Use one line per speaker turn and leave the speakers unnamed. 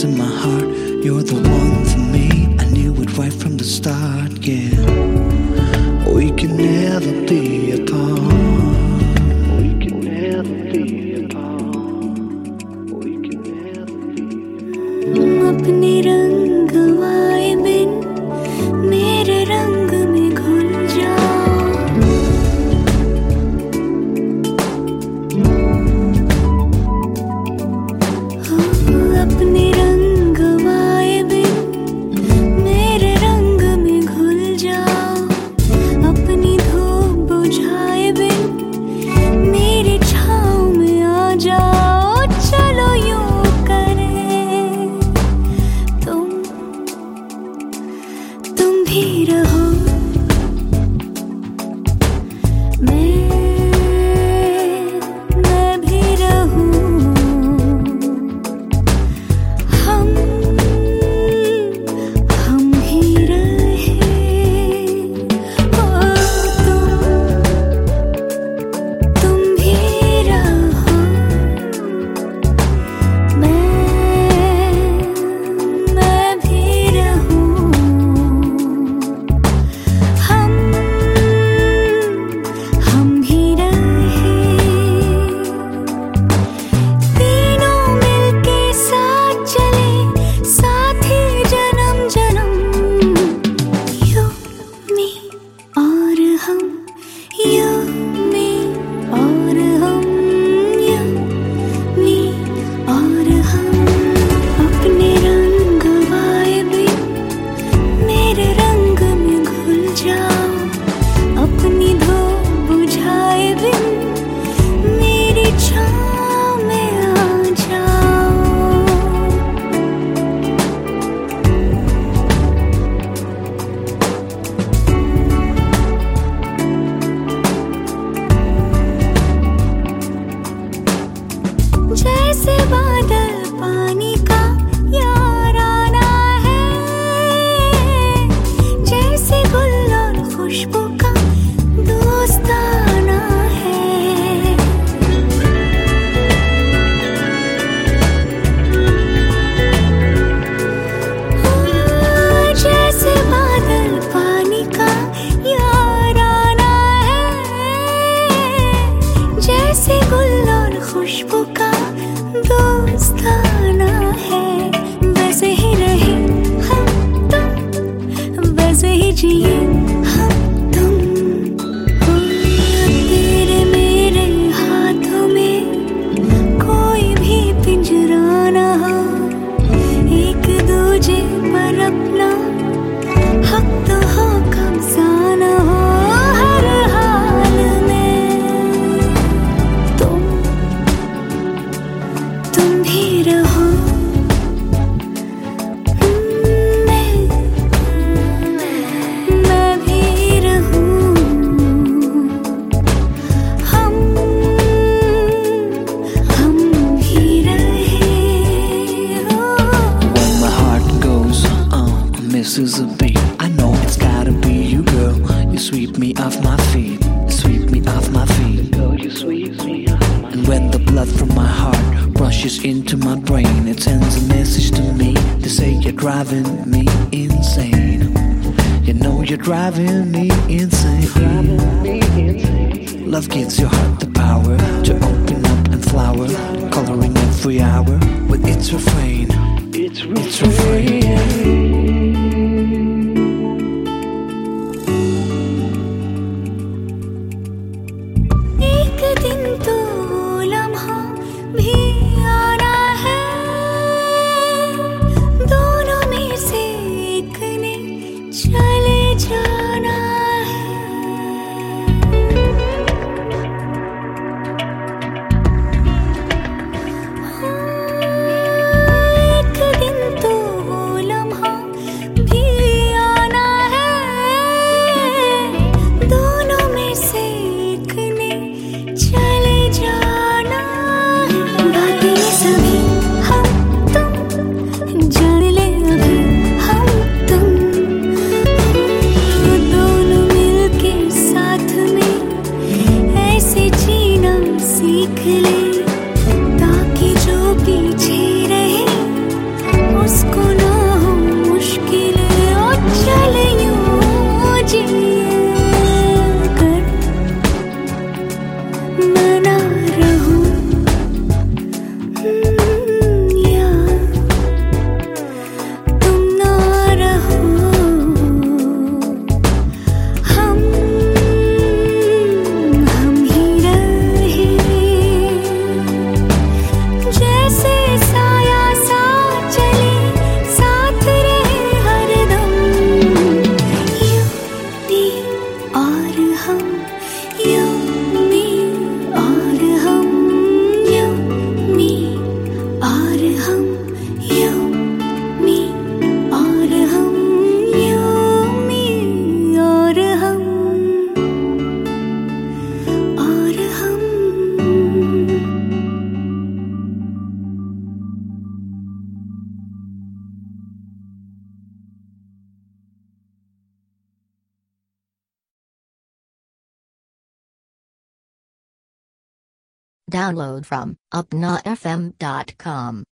in my heart. You're the one for me. I knew it right from the start, yeah. We can never be apart. We can never be apart. We can never be apart.
अपने रंग वाए बिन मेरे रंग में घुल जाओ। अपने रंग वाए बिन मेरे रंग में घुल जाओ। अपनी धूप बुझाए बिन मेरी छाँव में आ जाओ। चलो यूं करें तुम भी रहो। मैं भी रहूं। हम ही रहे। ओ तुम भी रहो। मैं भी रहूं। हम ही रहे। तीनों मिलके साथ चले, साथी जन्म जन्म। You, me और हम। You, me और हम। You, me और हम। अपने रंग वाए बिन मेरे रंग में घुल जाओ। अपनी धूप बुझाए बिन मेरी छाँव में आ जाओ। जैसे बादल पानी का याराना है, जैसे गुल और खुशबू का दोस्ताना है। जैसे बादल पानी का याराना है, जैसे गुल और खुशबू का दोस्ताना है। वैसे ही रहे हम तुम, वैसे ही जिए हम तुम। तेरे मेरे हाथों में कोई भी पिंजरा ना हो। एक दूजे पर अपना हक तो हो, कब्जा ना हो। हर हाल में तुम भी रहो। मैं भी रहूं। हम भी रहे।
When my heart goes misses a beat, I know it's gotta be you, girl. You sweep me off my feet, sweep me off my feet. Girl, you sweep me off my feet. And when the blood from my heart rushes into my brain, it sends a message to me to say you're driving me insane. You know you're driving me insane. Love gives your heart the power to open up and flower, coloring every hour with its refrain. It's refrain.
एक दिन तो लम्हा भी आना है, दोनों में से एक ने चले जाना है। एक दिन तो लम्हा
Download from upnafm.com.